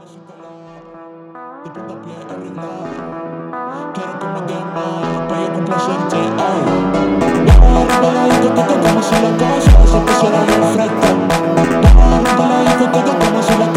su color, de punta a pie arreglado. Quiero que me dé más, pa' yo complacerte, ay. Vamos a romper la discoteca como si la casa se pusiera bien fresca. Vamos a romper la discoteca como si la